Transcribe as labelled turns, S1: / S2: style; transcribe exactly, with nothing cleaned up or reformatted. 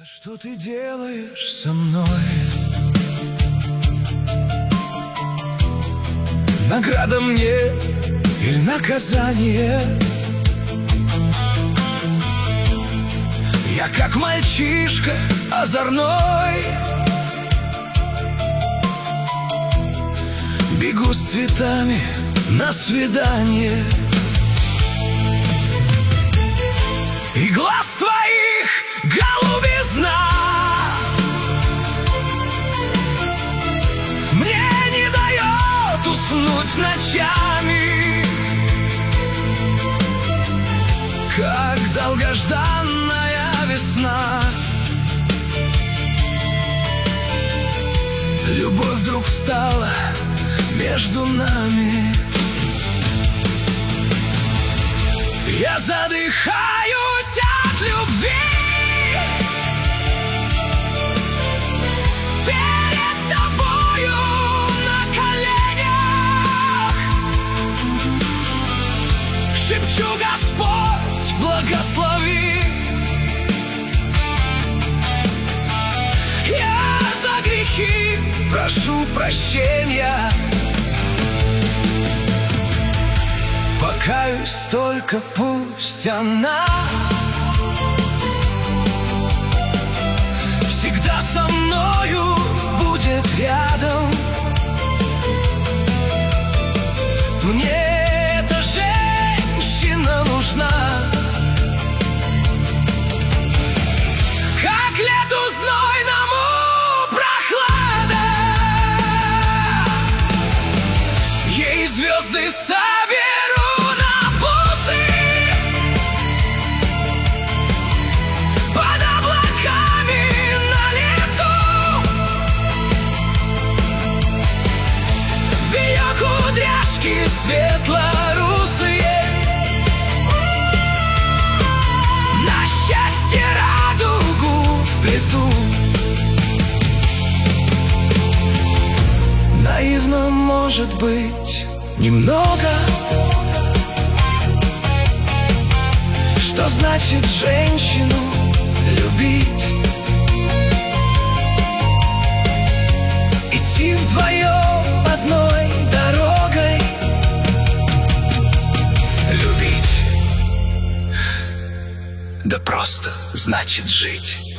S1: А что ты делаешь со мной? Награда мне или наказание? Я как мальчишка озорной, бегу с цветами на свидание. И глаз твоих голубизна мне не дает уснуть ночами, как долгожданная весна. Любовь вдруг встала между нами. Я задыхаюсь от любви перед тобою на коленях. Шепчу: Господь, благослови. Я за грехи прошу прощения. Покаюсь, только пусть она всегда со мною будет рядом. Мне эта женщина нужна, как лету знойному прохлада. Ей звезды соберу на бусы, под облаками на лету. В ее кудряшки светло-русые, на счастье радугу вплету. Наивно, может быть, немного, что значит женщину любить. Идти вдвоем одной дорогой, любить, да просто значит жить.